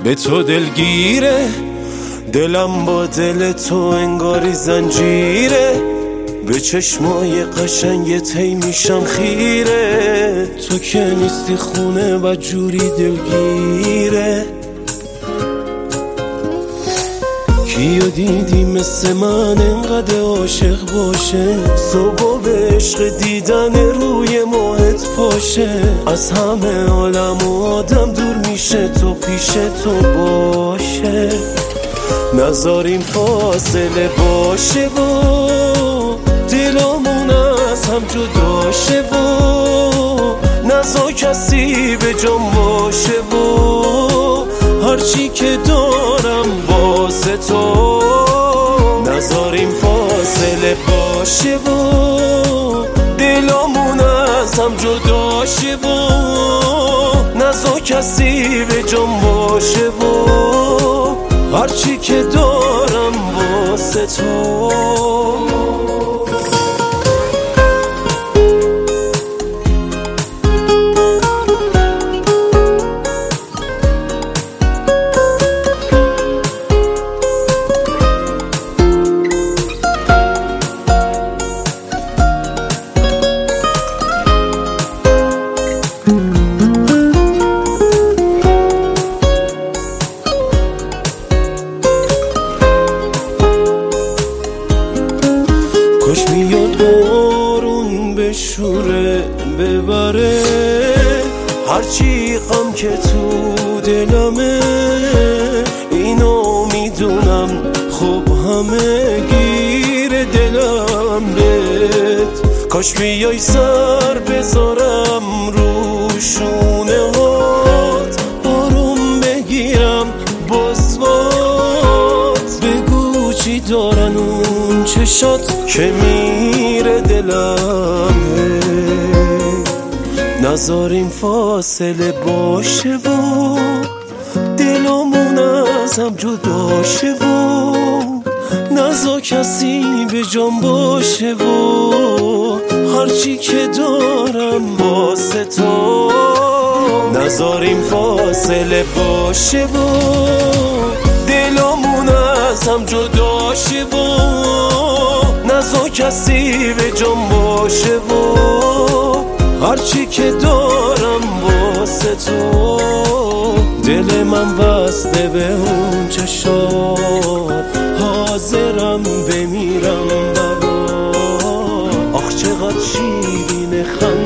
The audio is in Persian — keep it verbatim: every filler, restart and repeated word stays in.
به تو دلگیره، دلم با دل تو انگاری زنجیره، به چشمای قشنگت هی میشم خیره، تو که نیستی خونه و جوری دلگیره. کیو دیدی مثل من انقدر عاشق باشه، صبح به عشق دیدن روی ماهت پاشه، از همه عالم و آدم دور میشه تو پیش تو باشه، نذاریم فاصله باشه و دلمون از هم جدا شه و نذار کسی به جام باشه و هرچی که دارم واسه تو، نذاریم فاصله باشه و دلمون از هم جدا شه و نذار کسی به جام باشه و هرچی که دارم واسه تو. کاش میاد بارون بشوره ببره هرچی غم که تو دلمه، اینو میدونم خب همه گیر دلم بهت، کاش بیای سر بذارم رو شونه هات، آروم بگیرم بازوات، بگو چی دارن اون چشات که میره دلم، نذاریم فاصله باشه و دلمون از هم جدا شه و نذار کسی به جام باشه و هرچی که دارم واسه تو، نذاریم فاصله باشه و دلمون از هم جدا شه و نذار کسی به جام باشه و هرچی که دارم واسه تو، دل من وصله به اون چشات، حاضرم بمیرم برات، آخ چقدر شیرین خنده